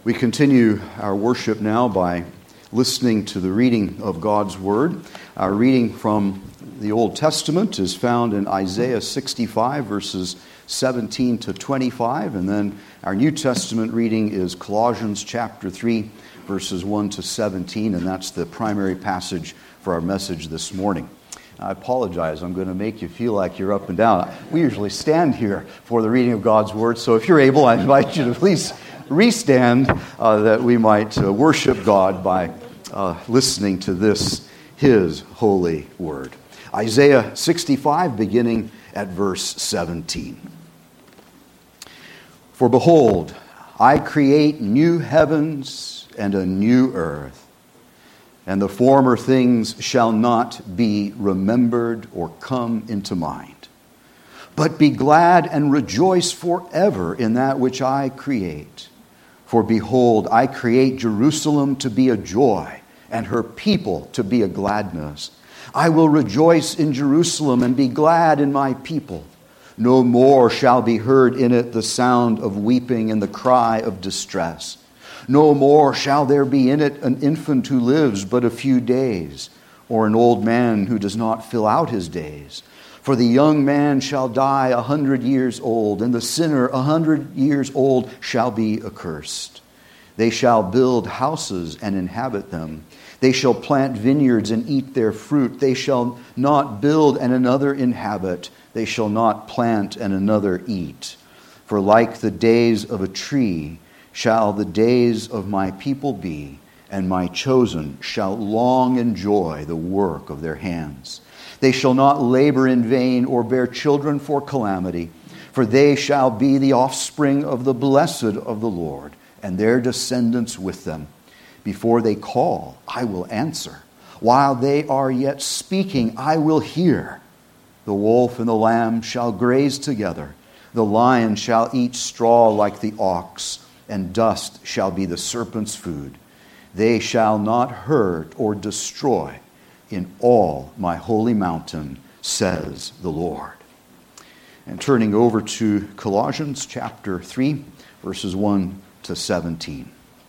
We continue our worship now by listening to the reading of God's Word. Our reading from the Old Testament is found in Isaiah 65, verses 17 to 25, and then our New Testament reading is Colossians chapter 3, verses 1 to 17, and that's the primary passage for our message this morning. I apologize, I'm going to make you feel like you're up and down. We usually stand here for the reading of God's Word, so if you're able, I invite you to please restand that we might worship God by listening to this, His holy Word. Isaiah 65, beginning at verse 17. For behold, I create new heavens and a new earth, and the former things shall not be remembered or come into mind. But be glad and rejoice forever in that which I create. For behold, I create Jerusalem to be a joy, and her people to be a gladness. I will rejoice in Jerusalem and be glad in my people. No more shall be heard in it the sound of weeping and the cry of distress. No more shall there be in it an infant who lives but a few days, or an old man who does not fill out his days. For the young man shall die 100 years old, and the sinner 100 years old shall be accursed. They shall build houses and inhabit them. They shall plant vineyards and eat their fruit. They shall not build and another inhabit. They shall not plant and another eat. For like the days of a tree shall the days of my people be, and my chosen shall long enjoy the work of their hands. They shall not labor in vain or bear children for calamity, for they shall be the offspring of the blessed of the Lord, and their descendants with them. Before they call, I will answer. While they are yet speaking, I will hear. The wolf and the lamb shall graze together. The lion shall eat straw like the ox, and dust shall be the serpent's food. They shall not hurt or destroy in all my holy mountain, says the Lord. And turning over to Colossians chapter 3, verses 1 to 17.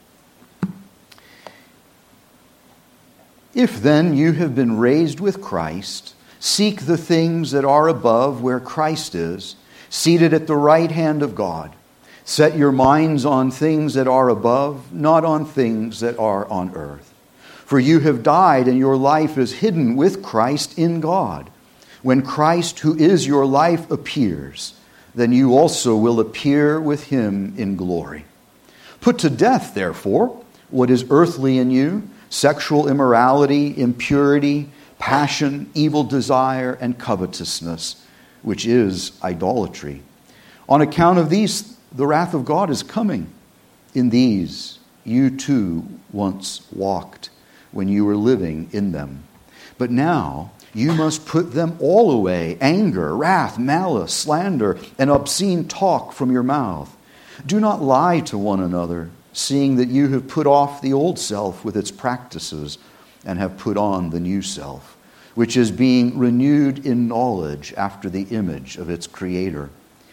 If then you have been raised with Christ, seek the things that are above where Christ is, seated at the right hand of God. Set your minds on things that are above, not on things that are on earth. For you have died, and your life is hidden with Christ in God. When Christ, who is your life, appears, then you also will appear with him in glory. Put to death, therefore, what is earthly in you: sexual immorality, impurity, passion, evil desire, and covetousness, which is idolatry. On account of these, the wrath of God is coming. In these you too once walked when you were living in them. But now you must put them all away: anger, wrath, malice, slander, and obscene talk from your mouth. Do not lie to one another, seeing that you have put off the old self with its practices and have put on the new self, which is being renewed in knowledge after the image of its Creator.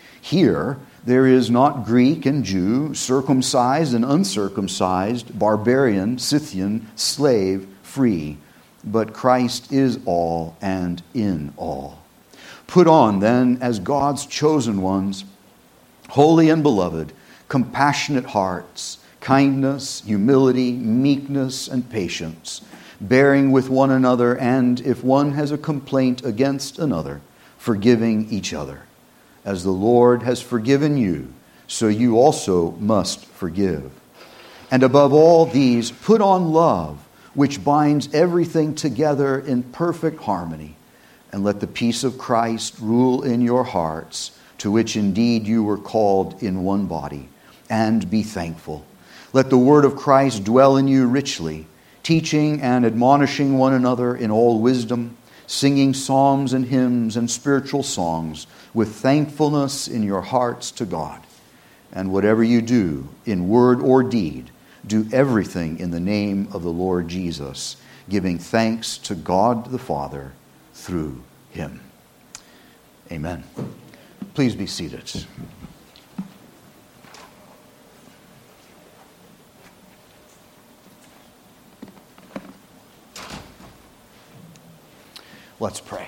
Here there is not Greek and Jew, circumcised and uncircumcised, barbarian, Scythian, slave, free, but Christ is all and in all. Put on then, as God's chosen ones, holy and beloved, compassionate hearts, kindness, humility, meekness, and patience, bearing with one another, and if one has a complaint against another, forgiving each other. As the Lord has forgiven you, so you also must forgive. And above all these, put on love, which binds everything together in perfect harmony. And let the peace of Christ rule in your hearts, to which indeed you were called in one body. And be thankful. Let the word of Christ dwell in you richly, teaching and admonishing one another in all wisdom, singing psalms and hymns and spiritual songs with thankfulness in your hearts to God. And whatever you do, in word or deed, do everything in the name of the Lord Jesus, giving thanks to God the Father through him. Amen. Please be seated. Let's pray.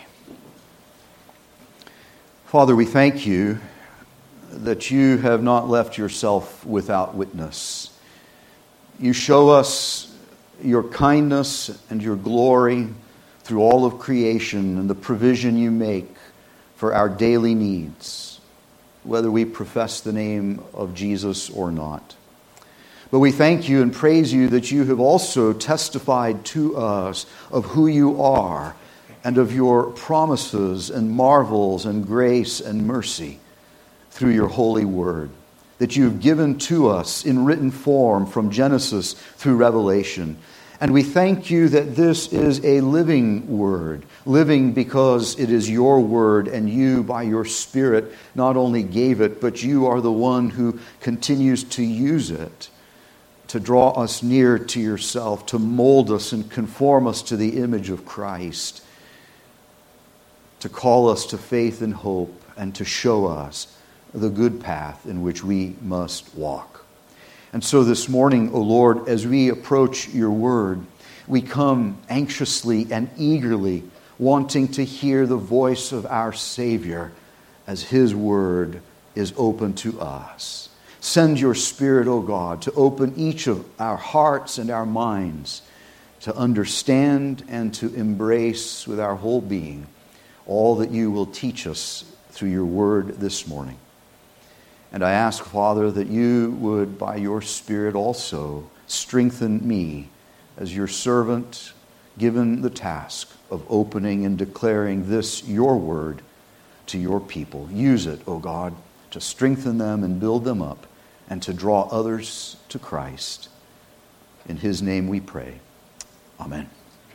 Father, we thank you that you have not left yourself without witness. You show us your kindness and your glory through all of creation and the provision you make for our daily needs, whether we profess the name of Jesus or not. But we thank you and praise you that you have also testified to us of who you are and of your promises and marvels and grace and mercy through your holy word, that you've given to us in written form from Genesis through Revelation. And we thank you that this is a living word, living because it is your word, and you, by your Spirit, not only gave it, but you are the one who continues to use it to draw us near to yourself, to mold us and conform us to the image of Christ, to call us to faith and hope, and to show us the good path in which we must walk. And so this morning, O Lord, as we approach your word, we come anxiously and eagerly, wanting to hear the voice of our Savior as his word is open to us. Send your Spirit, O God, to open each of our hearts and our minds to understand and to embrace with our whole being all that you will teach us through your word this morning. And I ask, Father, that you would, by your Spirit also, strengthen me as your servant, given the task of opening and declaring this, your word, to your people. Use it, O God, to strengthen them and build them up and to draw others to Christ. In his name we pray. Amen.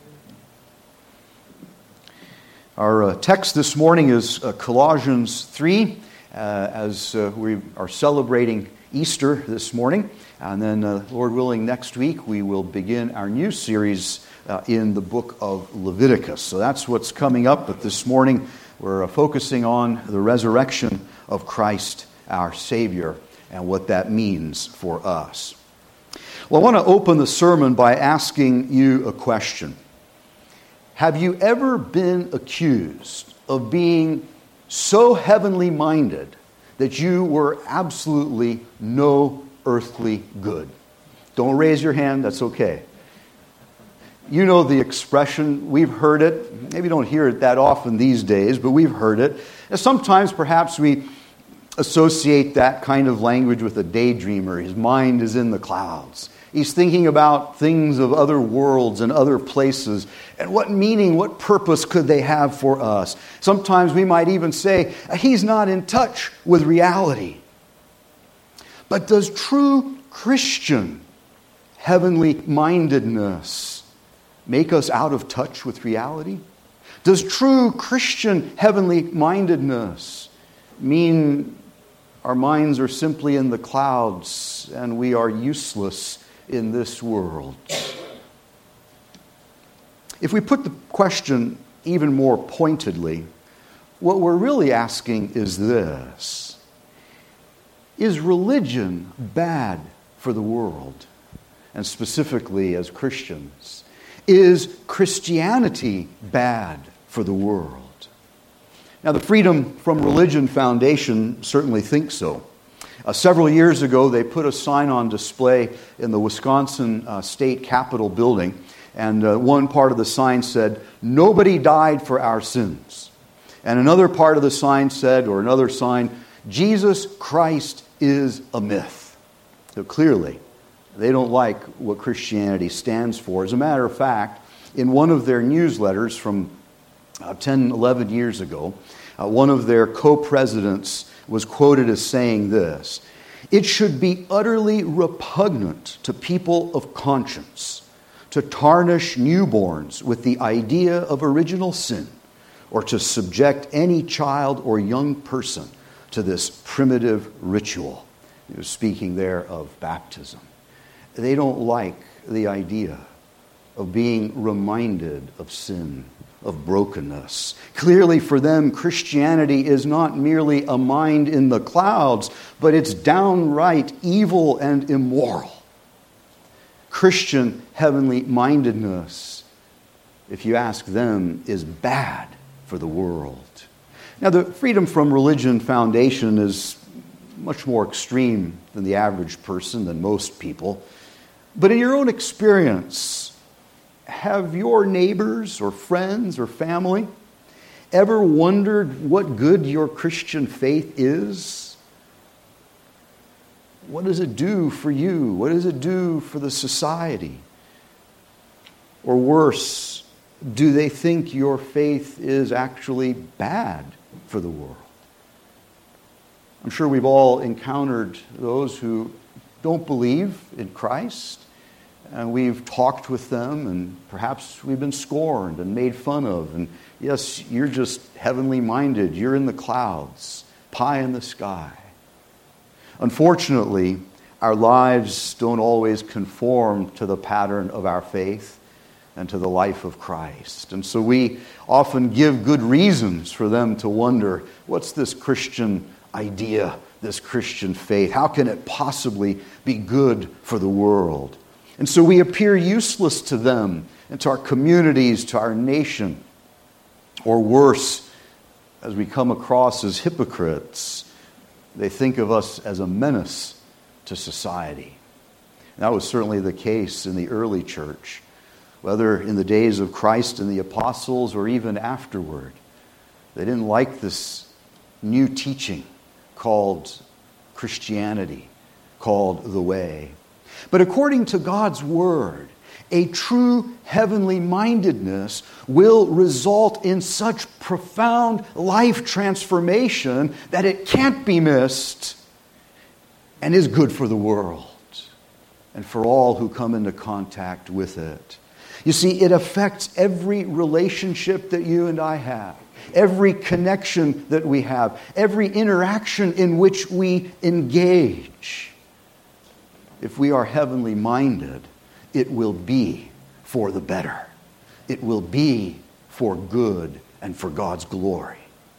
Our text this morning is Colossians 3, as we are celebrating Easter this morning. And then, Lord willing, next week we will begin our new series in the book of Leviticus. So that's what's coming up. But this morning we're focusing on the resurrection of Christ, our Savior, and what that means for us. Well, I want to open the sermon by asking you a question. Have you ever been accused of being so heavenly minded that you were absolutely no earthly good? Don't raise your hand, that's okay. You know the expression, we've heard it. Maybe don't hear it that often these days, but we've heard it. And sometimes perhaps we associate that kind of language with a daydreamer. His mind is in the clouds. He's thinking about things of other worlds and other places. And what meaning, what purpose could they have for us? Sometimes we might even say, he's not in touch with reality. But does true Christian heavenly mindedness make us out of touch with reality? Does true Christian heavenly mindedness mean our minds are simply in the clouds and we are useless in this world? If we put the question even more pointedly, what we're really asking is this: is religion bad for the world? And specifically as Christians, is Christianity bad for the world? Now, the Freedom from Religion Foundation certainly thinks so. Several years ago, they put a sign on display in the Wisconsin State Capitol building, and one part of the sign said, "Nobody died for our sins." And another part of the sign said, or another sign, "Jesus Christ is a myth." So clearly, they don't like what Christianity stands for. As a matter of fact, in one of their newsletters from 10, 11 years ago, one of their co-presidents was quoted as saying this: "It should be utterly repugnant to people of conscience to tarnish newborns with the idea of original sin, or to subject any child or young person to this primitive ritual." He was speaking there of baptism. They don't like the idea of being reminded of sin, of brokenness. Clearly for them, Christianity is not merely a mind in the clouds, but it's downright evil and immoral. Christian heavenly mindedness if you ask them, is bad for the world. Now, the Freedom from Religion Foundation is much more extreme than the average person, than most people. But in your own experience, have your neighbors or friends or family ever wondered what good your Christian faith is? What does it do for you? What does it do for the society? Or worse, do they think your faith is actually bad for the world? I'm sure we've all encountered those who don't believe in Christ, and we've talked with them, and perhaps we've been scorned and made fun of. And yes, you're just heavenly minded. You're in the clouds, pie in the sky. Unfortunately, our lives don't always conform to the pattern of our faith and to the life of Christ. And so we often give good reasons for them to wonder, what's this Christian idea, this Christian faith? How can it possibly be good for the world? And so we appear useless to them and to our communities, to our nation. Or worse, as we come across as hypocrites, they think of us as a menace to society. And that was certainly the case in the early church, whether in the days of Christ and the apostles or even afterward. They didn't like this new teaching called Christianity, called the way. But according to God's word, a true heavenly mindedness will result in such profound life transformation that it can't be missed and is good for the world and for all who come into contact with it. You see, it affects every relationship that you and I have, every connection that we have, every interaction in which we engage. If we are heavenly minded, it will be for the better. It will be for good and for God's glory.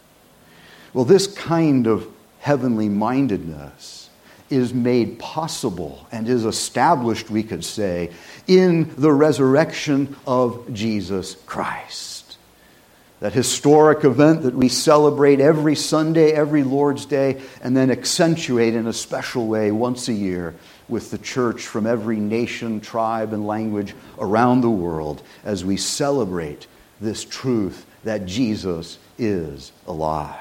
Well, this kind of heavenly mindedness is made possible and is established, we could say, in the resurrection of Jesus Christ. That historic event that we celebrate every Sunday, every Lord's Day, and then accentuate in a special way once a year with the church from every nation, tribe, and language around the world as we celebrate this truth that Jesus is alive.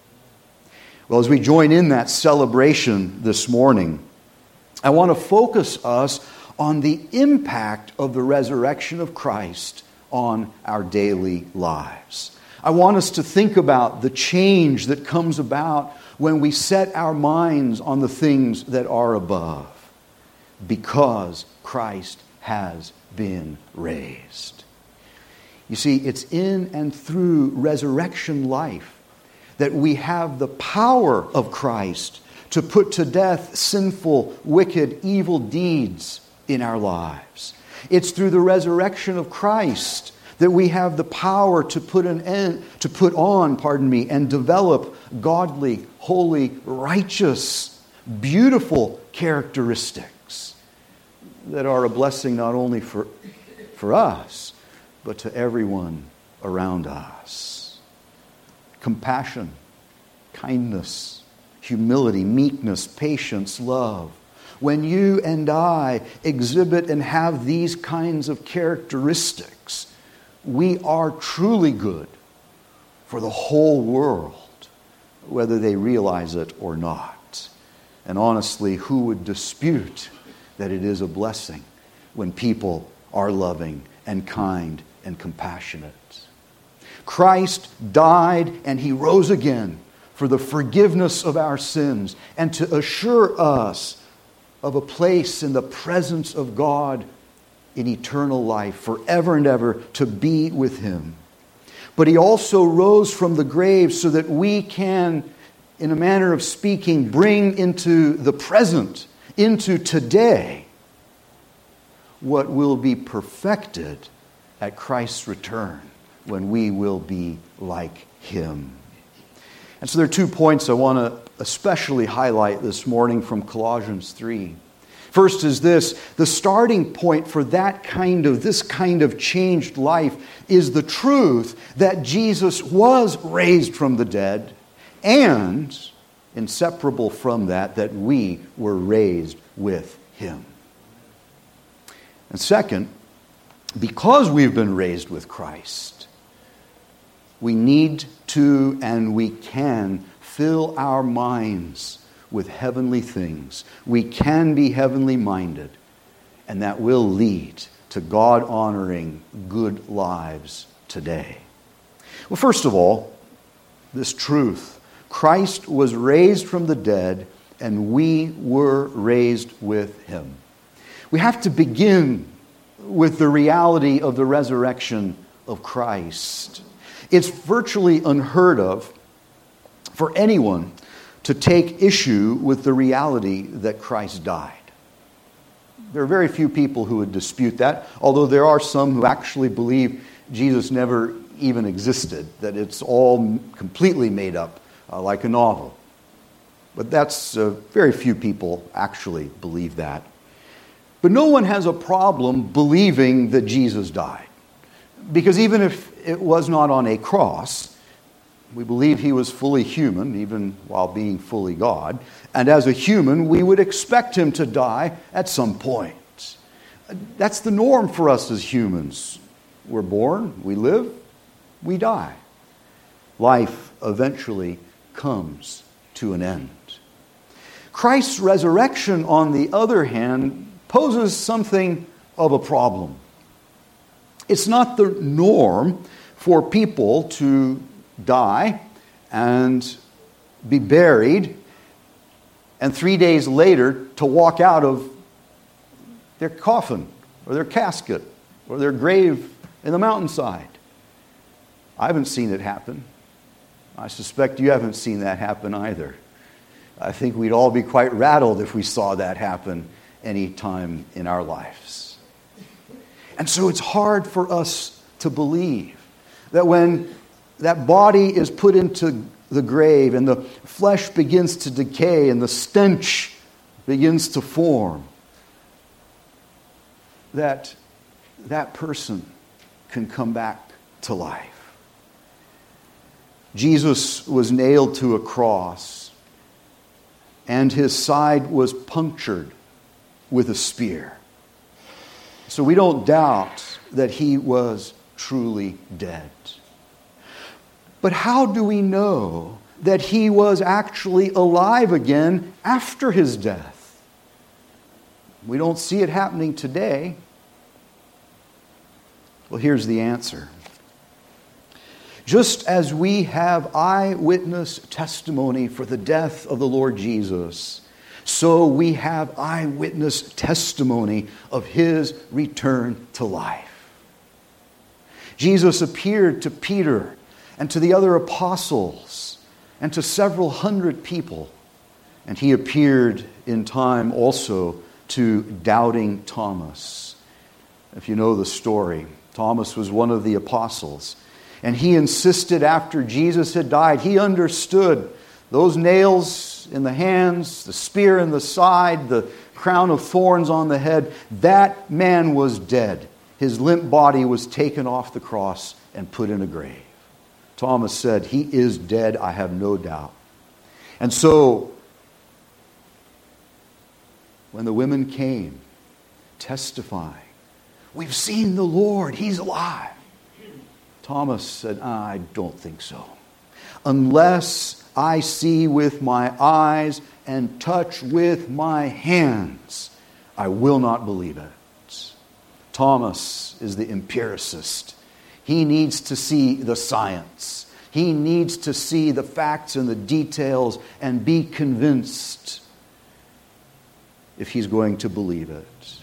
Well, as we join in that celebration this morning, I want to focus us on the impact of the resurrection of Christ on our daily lives. I want us to think about the change that comes about when we set our minds on the things that are above, because Christ has been raised. You see, it's in and through resurrection life that we have the power of Christ to put to death sinful, wicked, evil deeds in our lives. It's through the resurrection of Christ that we have the power to put on and develop godly, holy, righteous, beautiful characteristics that are a blessing not only for us, but to everyone around us. Compassion, kindness, humility, meekness, patience, love. When you and I exhibit and have these kinds of characteristics, we are truly good for the whole world, whether they realize it or not. And honestly, who would dispute that it is a blessing when people are loving and kind and compassionate? Christ died and He rose again for the forgiveness of our sins and to assure us of a place in the presence of God in eternal life, forever and ever, to be with Him. But He also rose from the grave so that we can, in a manner of speaking, bring into the present, into today, what will be perfected at Christ's return, when we will be like Him. And so there are 2 points I want to especially highlight this morning from Colossians 3. First is this: the starting point for this kind of changed life is the truth that Jesus was raised from the dead, and inseparable from that we were raised with Him. And second, because we've been raised with Christ, we need to and we can fill our minds with heavenly things. We can be heavenly minded, and that will lead to God-honoring good lives today. Well, first of all, this truth: Christ was raised from the dead, and we were raised with Him. We have to begin with the reality of the resurrection of Christ. It's virtually unheard of for anyone to take issue with the reality that Christ died. There are very few people who would dispute that, although there are some who actually believe Jesus never even existed, that it's all completely made up, like a novel. But very few people actually believe that. But no one has a problem believing that Jesus died. Because even if it was not on a cross, we believe He was fully human, even while being fully God. And as a human, we would expect Him to die at some point. That's the norm for us as humans. We're born, we live, we die. Life eventually comes to an end. Christ's resurrection, on the other hand, poses something of a problem. It's not the norm for people to die and be buried and 3 days later to walk out of their coffin or their casket or their grave in the mountainside. I haven't seen it happen. I suspect you haven't seen that happen either. I think we'd all be quite rattled if we saw that happen any time in our lives. And so it's hard for us to believe that when that body is put into the grave and the flesh begins to decay and the stench begins to form, that person can come back to life. Jesus was nailed to a cross, and His side was punctured with a spear. So we don't doubt that He was truly dead. But how do we know that He was actually alive again after His death? We don't see it happening today. Well, here's the answer. Just as we have eyewitness testimony for the death of the Lord Jesus, so we have eyewitness testimony of His return to life. Jesus appeared to Peter and to the other apostles and to several hundred people. And He appeared in time also to doubting Thomas. If you know the story, Thomas was one of the apostles. And he insisted after Jesus had died, he understood those nails in the hands, the spear in the side, the crown of thorns on the head, that man was dead. His limp body was taken off the cross and put in a grave. Thomas said, "He is dead, I have no doubt." And so, when the women came testifying, "We've seen the Lord, He's alive," Thomas said, "I don't think so. Unless I see with my eyes and touch with my hands, I will not believe it." Thomas is the empiricist. He needs to see the science. He needs to see the facts and the details and be convinced if he's going to believe it.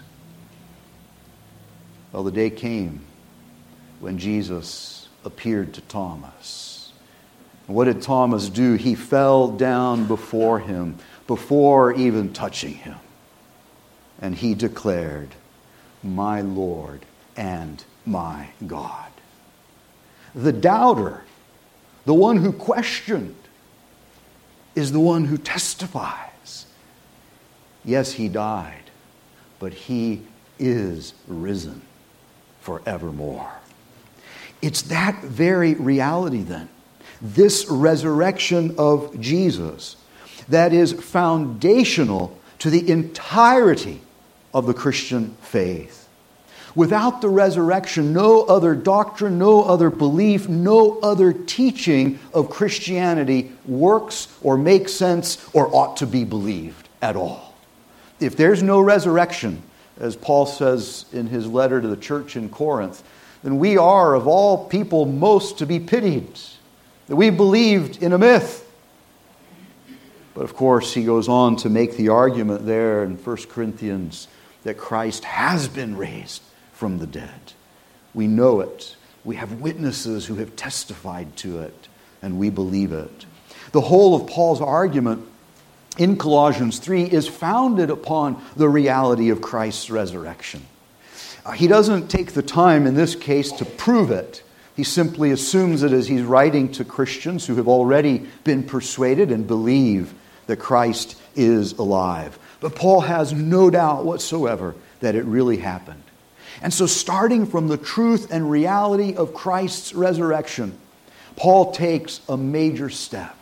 Well, the day came when Jesus appeared to Thomas. And what did Thomas do? He fell down before Him, before even touching Him. And he declared, "My Lord and my God." The doubter, the one who questioned, is the one who testifies. Yes, He died, but he is risen forevermore. It's that very reality then, this resurrection of Jesus, that is foundational to the entirety of the Christian faith. Without the resurrection, no other doctrine, no other belief, no other teaching of Christianity works or makes sense or ought to be believed at all. If there's no resurrection, as Paul says in his letter to the church in Corinth, then we are, of all people, most to be pitied. That we believed in a myth. But of course, he goes on to make the argument there in 1 Corinthians that Christ has been raised from the dead. We know it. We have witnesses who have testified to it, and we believe it. The whole of Paul's argument in Colossians 3 is founded upon the reality of Christ's resurrection. He doesn't take the time in this case to prove it. He simply assumes it as he's writing to Christians who have already been persuaded and believe that Christ is alive. But Paul has no doubt whatsoever that it really happened. And so starting from the truth and reality of Christ's resurrection, Paul takes a major step.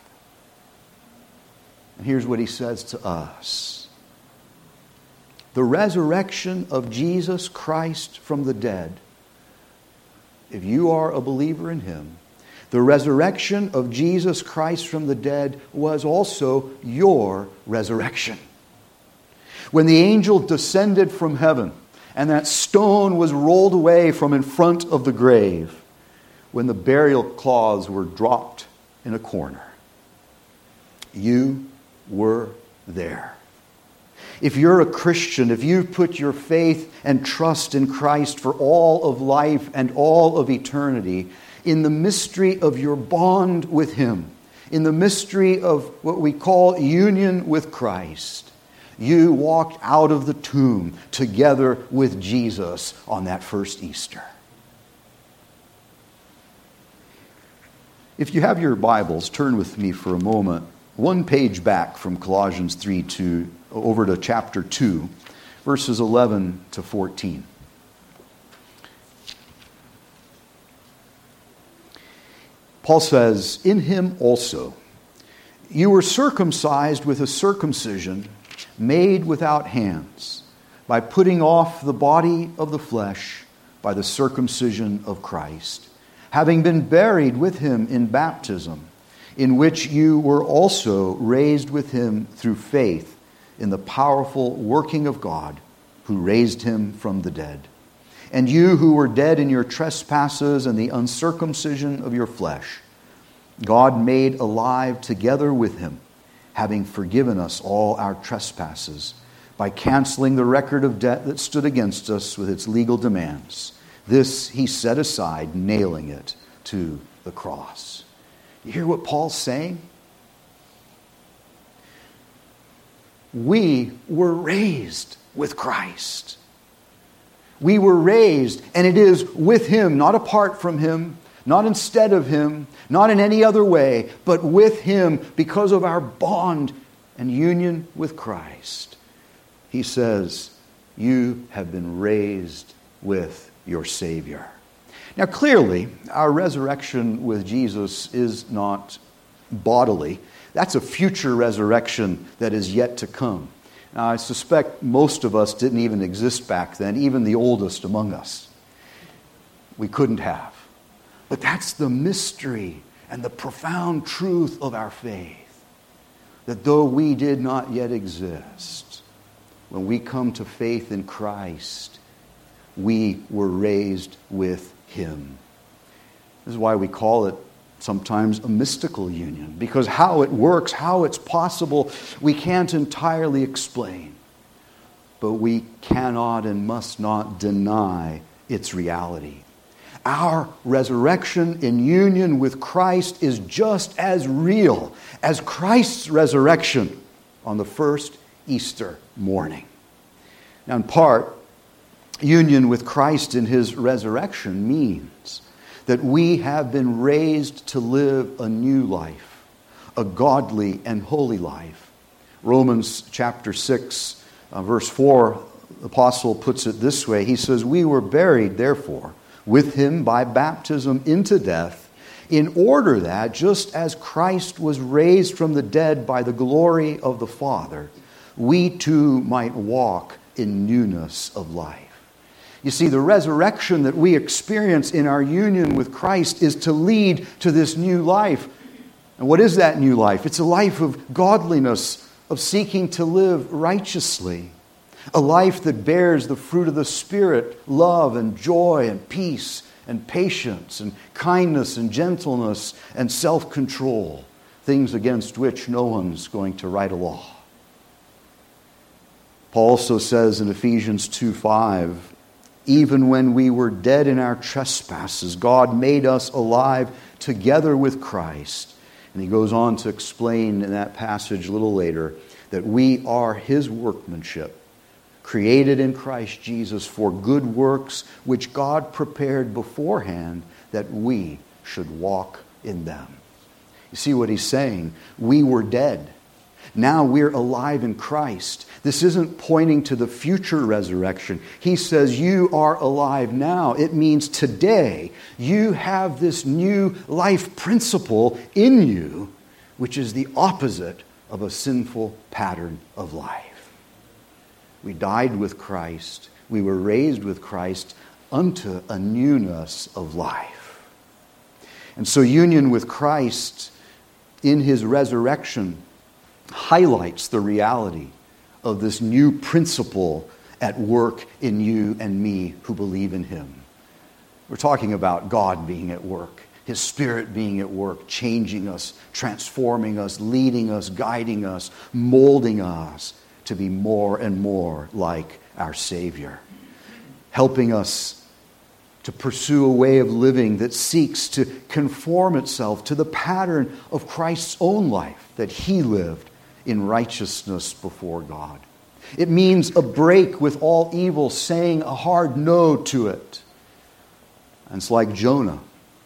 And here's what he says to us. The resurrection of Jesus Christ from the dead, if you are a believer in him, the resurrection of Jesus Christ from the dead was also your resurrection. When the angel descended from heaven, and that stone was rolled away from in front of the grave, when the burial cloths were dropped in a corner, you were there. If you're a Christian, if you've put your faith and trust in Christ for all of life and all of eternity, in the mystery of your bond with him, in the mystery of what we call union with Christ, you walked out of the tomb together with Jesus on that first Easter. If you have your Bibles, turn with me for a moment, one page back from Colossians 3 over to chapter 2, verses 11 to 14. Paul says, "In him also you were circumcised with a circumcision made without hands, by putting off the body of the flesh by the circumcision of Christ, having been buried with him in baptism, in which you were also raised with him through faith in the powerful working of God, who raised him from the dead. And you who were dead in your trespasses and the uncircumcision of your flesh, God made alive together with him, having forgiven us all our trespasses, by canceling the record of debt that stood against us with its legal demands. This he set aside, nailing it to the cross." You hear what Paul's saying? We were raised with Christ. We were raised, and it is with him, not apart from him, not instead of him, not in any other way, but with him because of our bond and union with Christ. He says, you have been raised with your Savior. Now clearly, our resurrection with Jesus is not bodily. That's a future resurrection that is yet to come. Now I suspect most of us didn't even exist back then, even the oldest among us. We couldn't have. But that's the mystery and the profound truth of our faith. That though we did not yet exist, when we come to faith in Christ, we were raised with him. This is why we call it sometimes a mystical union, because how it works, how it's possible, we can't entirely explain. But we cannot and must not deny its reality. Our resurrection in union with Christ is just as real as Christ's resurrection on the first Easter morning. Now, in part, union with Christ in his resurrection means that we have been raised to live a new life, a godly and holy life. Romans chapter 6, verse 4, the apostle puts it this way. He says, "We were buried, therefore, with him by baptism into death, in order that, just as Christ was raised from the dead by the glory of the Father, we too might walk in newness of life." You see, the resurrection that we experience in our union with Christ is to lead to this new life. And what is that new life? It's a life of godliness, of seeking to live righteously. A life that bears the fruit of the Spirit, love and joy and peace and patience and kindness and gentleness and self-control, things against which no one's going to write a law. Paul also says in Ephesians 2:5, "Even when we were dead in our trespasses, God made us alive together with Christ." And he goes on to explain in that passage a little later that we are his workmanship, created in Christ Jesus for good works, which God prepared beforehand that we should walk in them. You see what he's saying? We were dead. Now we're alive in Christ. This isn't pointing to the future resurrection. He says you are alive now. It means today you have this new life principle in you, which is the opposite of a sinful pattern of life. We died with Christ. We were raised with Christ unto a newness of life. And so union with Christ in his resurrection highlights the reality of this new principle at work in you and me who believe in him. We're talking about God being at work, his Spirit being at work, changing us, transforming us, leading us, guiding us, molding us to be more and more like our Savior, helping us to pursue a way of living that seeks to conform itself to the pattern of Christ's own life that he lived in righteousness before God. It means a break with all evil, saying a hard no to it. And it's like Jonah,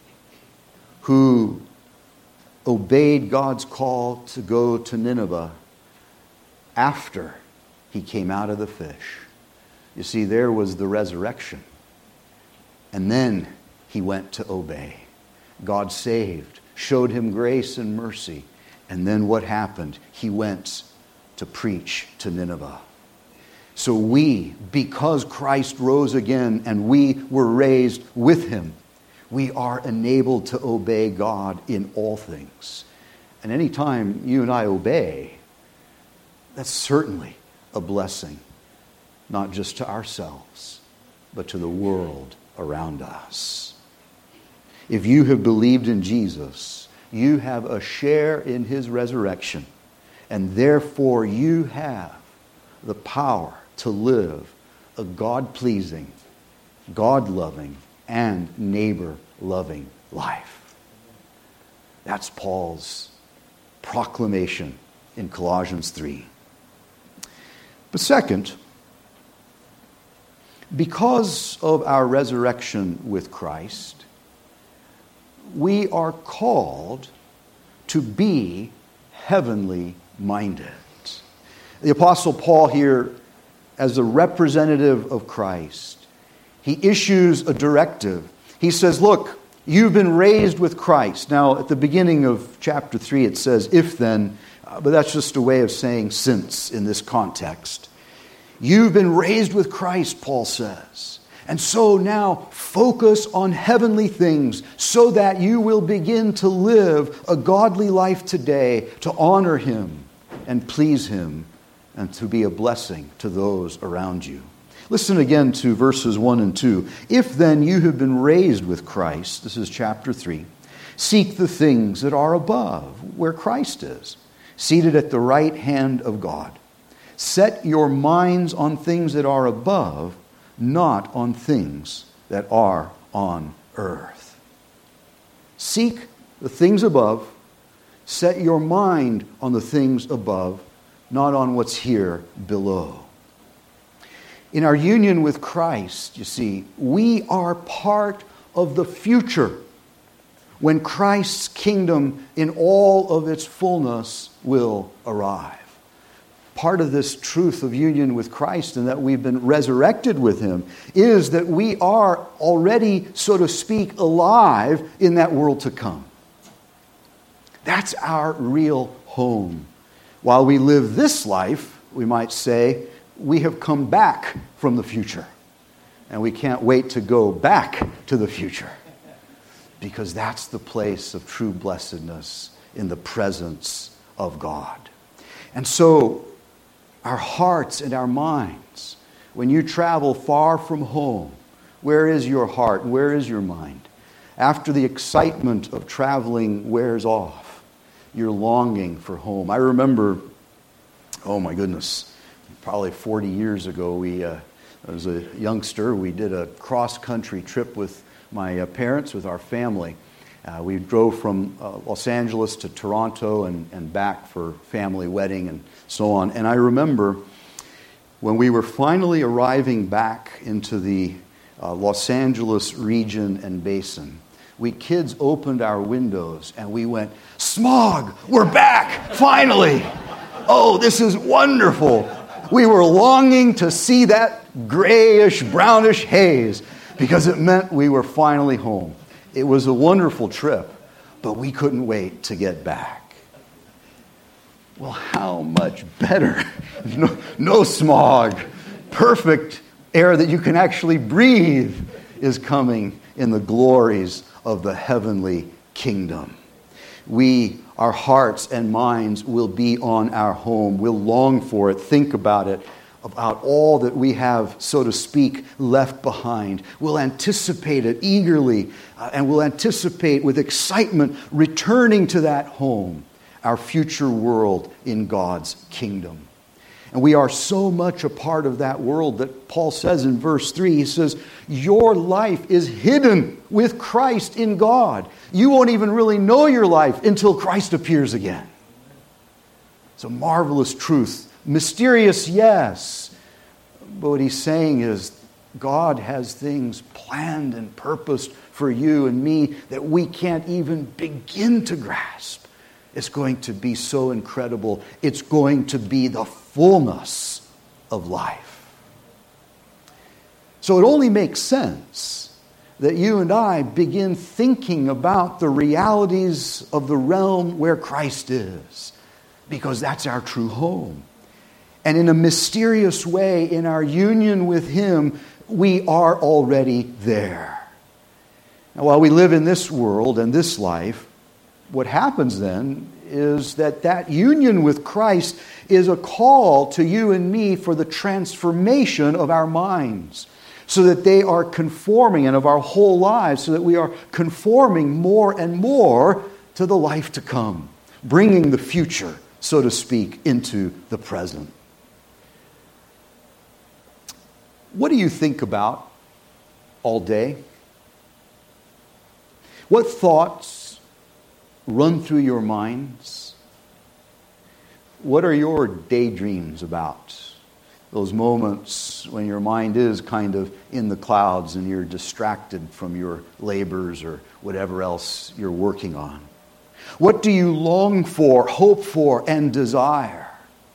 who obeyed God's call to go to Nineveh after he came out of the fish. You see, there was the resurrection. And then he went to obey. God saved, showed him grace and mercy. And then what happened? He went to preach to Nineveh. So we, because Christ rose again and we were raised with him, we are enabled to obey God in all things. And anytime you and I obey, that's certainly a blessing, not just to ourselves, but to the world around us. If you have believed in Jesus, you have a share in his resurrection, and therefore you have the power to live a God-pleasing, God-loving, and neighbor-loving life. That's Paul's proclamation in Colossians 3. But second, because of our resurrection with Christ, we are called to be heavenly minded. The Apostle Paul here, as a representative of Christ, he issues a directive. He says, look, you've been raised with Christ. Now, at the beginning of chapter 3, it says, if then, but that's just a way of saying since in this context. You've been raised with Christ, Paul says. And so now focus on heavenly things so that you will begin to live a godly life today to honor him and please him and to be a blessing to those around you. Listen again to verses 1 and 2. If then you have been raised with Christ, this is chapter 3, seek the things that are above, where Christ is, seated at the right hand of God. Set your minds on things that are above, not on things that are on earth. Seek the things above. Set your mind on the things above, not on what's here below. In our union with Christ, you see, we are part of the future when Christ's kingdom in all of its fullness will arrive. part of this truth of union with Christ and that we've been resurrected with Him is that we are already, so to speak, alive in that world to come. That's our real home. While we live this life, we might say, we have come back from the future. And we can't wait to go back to the future. Because that's the place of true blessedness in the presence of God. And so, our hearts and our minds, when you travel far from home, where is your heart? Where is your mind? After the excitement of traveling wears off, you're longing for home. I remember, oh my goodness, probably 40 years ago, as a youngster, we did a cross-country trip with my parents, with our family. We drove from Los Angeles to Toronto and back for family wedding and so on. And I remember when we were finally arriving back into the Los Angeles region and basin, we kids opened our windows and we went, "Smog, we're back, finally! Oh, this is wonderful!" We were longing to see that grayish, brownish haze because it meant we were finally home. It was a wonderful trip, but we couldn't wait to get back. Well, how much better? No smog. Perfect air that you can actually breathe is coming in the glories of the heavenly kingdom. Our hearts and minds will be on our home. We'll long for it, think about it, about all that we have, so to speak, left behind. We'll anticipate it eagerly, and we'll anticipate with excitement returning to that home, our future world in God's kingdom. And we are so much a part of that world that Paul says in verse 3, he says, your life is hidden with Christ in God. You won't even really know your life until Christ appears again. It's a marvelous truth. Mysterious, yes. But what he's saying is God has things planned and purposed for you and me that we can't even begin to grasp. It's going to be so incredible. It's going to be the fullness of life. So it only makes sense that you and I begin thinking about the realities of the realm where Christ is, because that's our true home. And in a mysterious way, in our union with Him, we are already there. Now, while we live in this world and this life, what happens then is that union with Christ is a call to you and me for the transformation of our minds, so that they are conforming, and of our whole lives, so that we are conforming more and more to the life to come, bringing the future, so to speak, into the present. What do you think about all day? What thoughts run through your minds? What are your daydreams about? Those moments when your mind is kind of in the clouds and you're distracted from your labors or whatever else you're working on. What do you long for, hope for, and desire?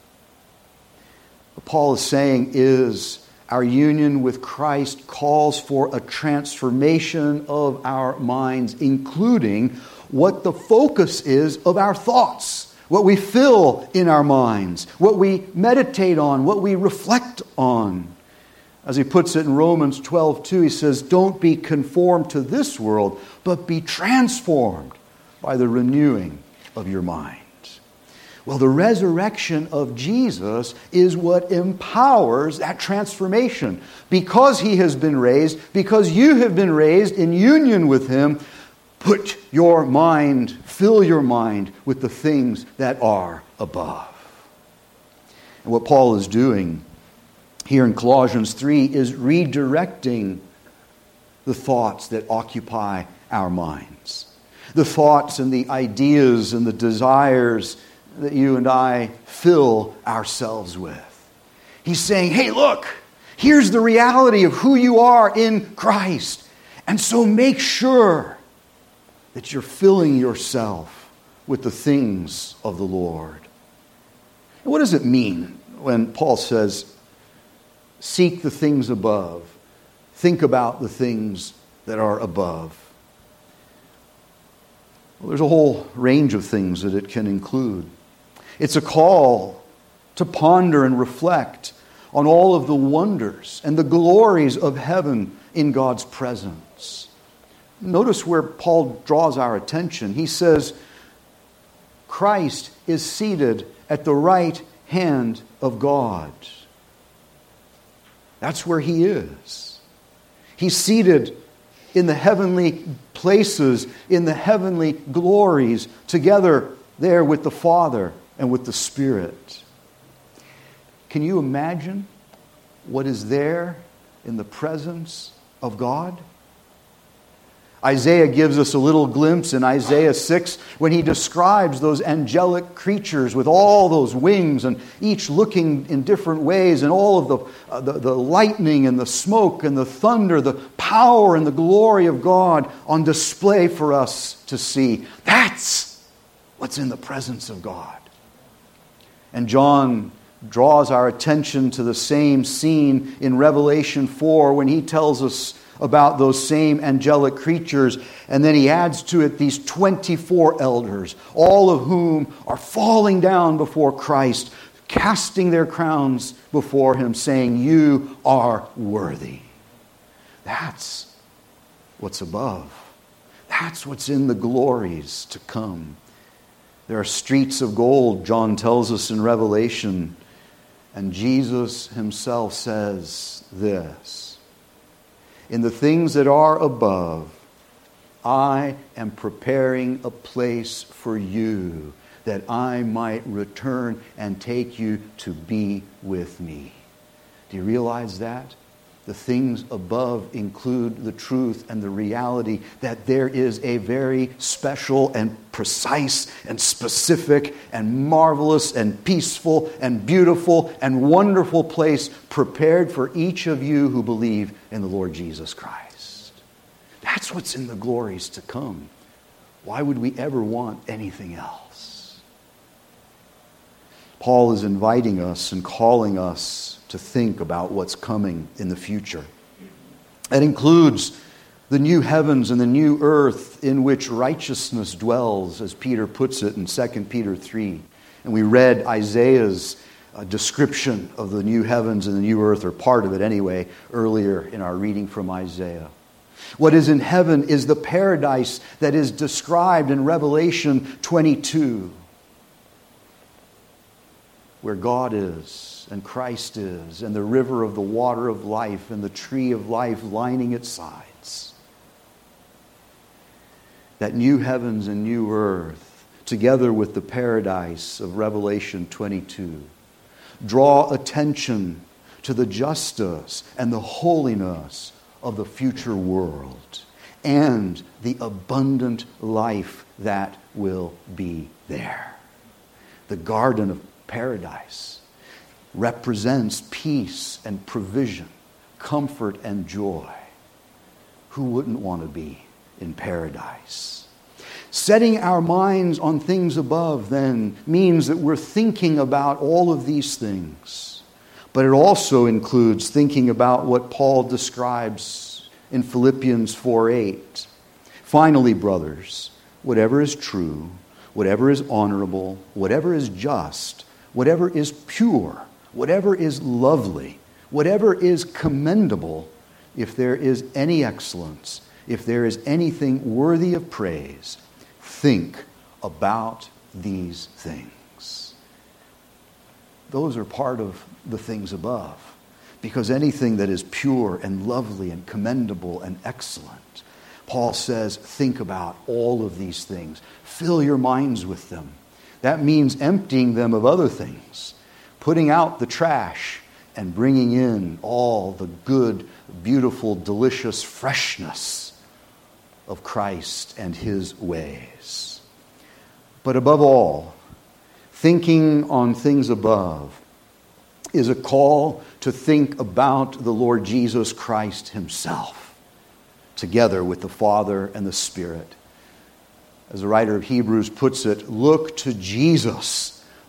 What Paul is saying is our union with Christ calls for a transformation of our minds, including what the focus is of our thoughts, what we fill in our minds, what we meditate on, what we reflect on. As he puts it in Romans 12:2, he says, don't be conformed to this world, but be transformed by the renewing of your mind. Well, the resurrection of Jesus is what empowers that transformation. Because He has been raised, because you have been raised in union with Him, fill your mind with the things that are above. And what Paul is doing here in Colossians 3 is redirecting the thoughts that occupy our minds. The thoughts and the ideas and the desires that you and I fill ourselves with. He's saying, hey, look, here's the reality of who you are in Christ. And so make sure that you're filling yourself with the things of the Lord. And what does it mean when Paul says, seek the things above, think about the things that are above. Well, there's a whole range of things that it can include. It's a call to ponder and reflect on all of the wonders and the glories of heaven in God's presence. Notice where Paul draws our attention. He says, Christ is seated at the right hand of God. That's where He is. He's seated in the heavenly places, in the heavenly glories, together there with the Father and with the Spirit. Can you imagine what is there in the presence of God? Isaiah gives us a little glimpse in Isaiah 6 when he describes those angelic creatures with all those wings and each looking in different ways, and all of the lightning and the smoke and the thunder, the power and the glory of God on display for us to see. That's what's in the presence of God. And John draws our attention to the same scene in Revelation 4 when he tells us about those same angelic creatures, and then he adds to it these 24 elders, all of whom are falling down before Christ, casting their crowns before Him, saying, "You are worthy." That's what's above. That's what's in the glories to come. There are streets of gold, John tells us in Revelation, and Jesus Himself says this: in the things that are above, I am preparing a place for you, that I might return and take you to be with me. Do you realize that? The things above include the truth and the reality that there is a very special and precise and specific and marvelous and peaceful and beautiful and wonderful place prepared for each of you who believe in the Lord Jesus Christ. That's what's in the glories to come. Why would we ever want anything else? Paul is inviting us and calling us to think about what's coming in the future. It includes the new heavens and the new earth in which righteousness dwells, as Peter puts it in 2 Peter 3. And we read Isaiah's description of the new heavens and the new earth, or part of it anyway, earlier in our reading from Isaiah. What is in heaven is the paradise that is described in Revelation 22, where God is, and Christ is, and the river of the water of life, and the tree of life lining its sides. That new heavens and new earth, together with the paradise of Revelation 22, draw attention to the justice and the holiness of the future world, and the abundant life that will be there. The Garden of Paradise represents peace and provision, comfort and joy. Who wouldn't want to be in paradise? Setting our minds on things above, then, means that we're thinking about all of these things. But it also includes thinking about what Paul describes in Philippians 4:8. Finally, brothers, whatever is true, whatever is honorable, whatever is just, whatever is pure, whatever is lovely, whatever is commendable, if there is any excellence, if there is anything worthy of praise, think about these things. Those are part of the things above, because anything that is pure and lovely and commendable and excellent, Paul says, think about all of these things. Fill your minds with them. That means emptying them of other things, putting out the trash and bringing in all the good, beautiful, delicious freshness of Christ and His ways. But above all, thinking on things above is a call to think about the Lord Jesus Christ Himself, together with the Father and the Spirit. As the writer of Hebrews puts it, look to Jesus,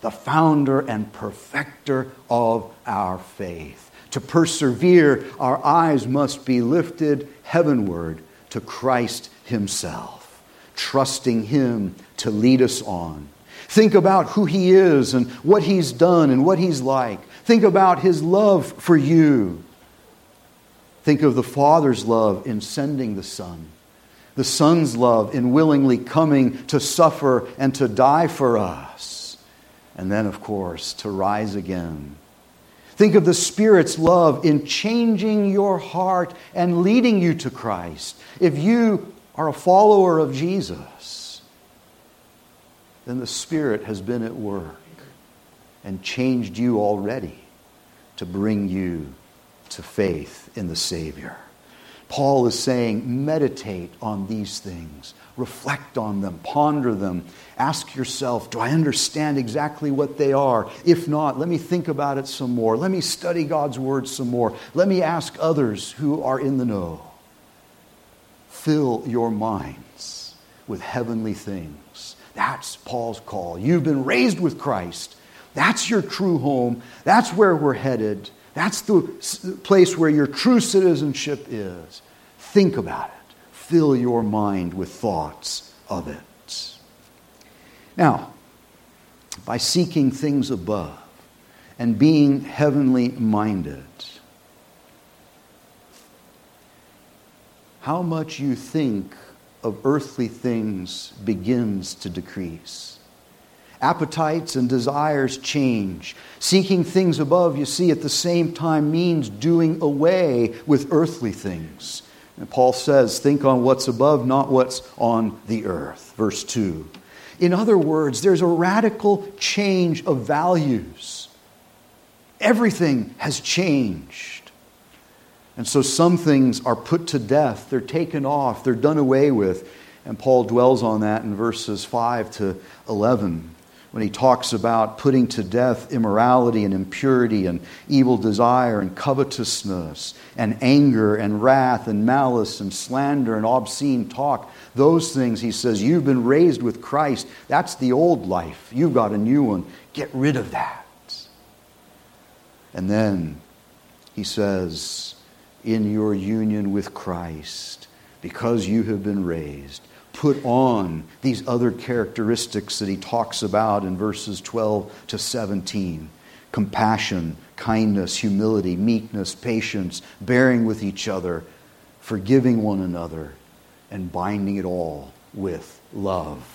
the founder and perfecter of our faith. To persevere, our eyes must be lifted heavenward to Christ Himself, trusting Him to lead us on. Think about who He is and what He's done and what He's like. Think about His love for you. Think of the Father's love in sending the Son. The Son's love in willingly coming to suffer and to die for us. And then, of course, to rise again. Think of the Spirit's love in changing your heart and leading you to Christ. If you are a follower of Jesus, then the Spirit has been at work and changed you already to bring you to faith in the Savior. Paul is saying, meditate on these things. Reflect on them. Ponder them. Ask yourself, do I understand exactly what they are? If not, let me think about it some more. Let me study God's Word some more. Let me ask others who are in the know. Fill your minds with heavenly things. That's Paul's call. You've been raised with Christ. That's your true home. That's where we're headed. That's the place where your true citizenship is. Think about it. Fill your mind with thoughts of it. Now, by seeking things above and being heavenly minded, how much you think of earthly things begins to decrease. Appetites and desires change. Seeking things above, you see, at the same time means doing away with earthly things. And Paul says, think on what's above, not what's on the earth. Verse 2. In other words, there's a radical change of values. Everything has changed. And so some things are put to death. They're taken off. They're done away with. And Paul dwells on that in verses 5 to 11. When he talks about putting to death immorality and impurity and evil desire and covetousness and anger and wrath and malice and slander and obscene talk. Those things, he says, you've been raised with Christ. That's the old life. You've got a new one. Get rid of that. And then he says, in your union with Christ, because you have been raised, put on these other characteristics that he talks about in verses 12 to 17. Compassion, kindness, humility, meekness, patience, bearing with each other, forgiving one another, and binding it all with love.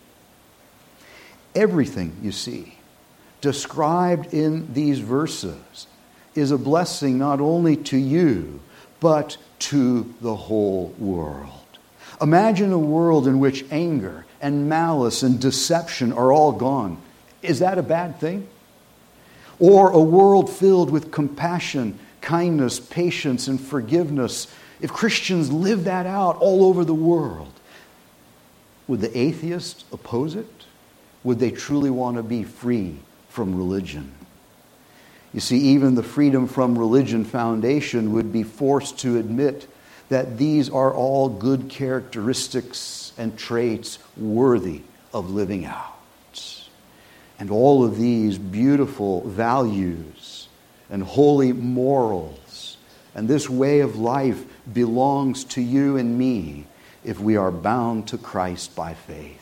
Everything, you see, described in these verses is a blessing not only to you, but to the whole world. Imagine a world in which anger and malice and deception are all gone. Is that a bad thing? Or a world filled with compassion, kindness, patience, and forgiveness. If Christians live that out all over the world, would the atheist oppose it? Would they truly want to be free from religion? You see, even the Freedom from Religion Foundation would be forced to admit that these are all good characteristics and traits worthy of living out. And all of these beautiful values and holy morals and this way of life belongs to you and me if we are bound to Christ by faith.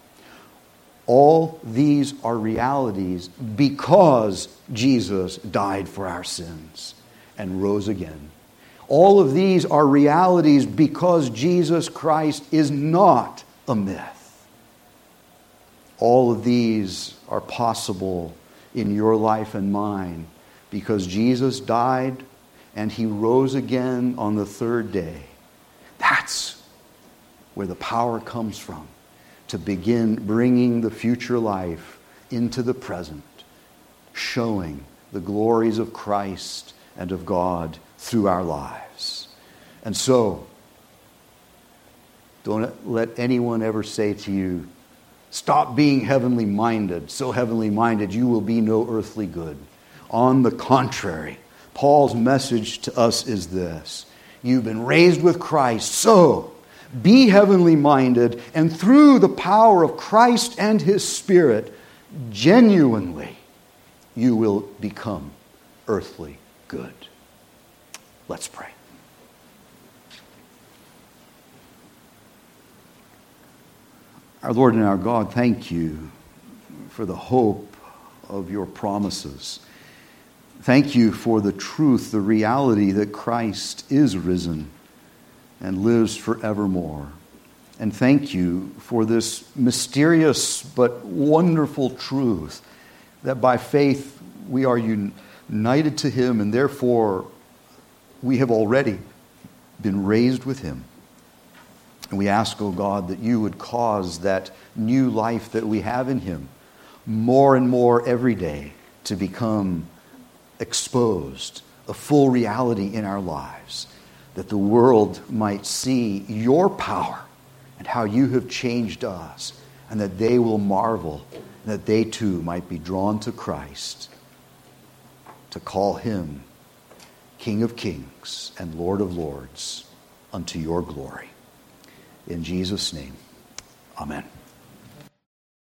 All these are realities because Jesus died for our sins and rose again. All of these are realities because Jesus Christ is not a myth. All of these are possible in your life and mine because Jesus died and He rose again on the third day. That's where the power comes from to begin bringing the future life into the present, showing the glories of Christ and of God through our lives. And so, don't let anyone ever say to you, stop being heavenly minded. So heavenly minded, you will be no earthly good. On the contrary, Paul's message to us is this. You've been raised with Christ, so be heavenly minded, and through the power of Christ and His Spirit, genuinely you will become earthly good. Let's pray. Our Lord and our God, thank you for the hope of your promises. Thank you for the truth, the reality that Christ is risen and lives forevermore. And thank you for this mysterious but wonderful truth that by faith we are united to him, and therefore we have already been raised with him. And we ask, O God, that you would cause that new life that we have in him more and more every day to become exposed, a full reality in our lives, that the world might see your power and how you have changed us, and that they will marvel, and that they too might be drawn to Christ, to call him King of Kings and Lord of Lords unto your glory. In Jesus' name, amen.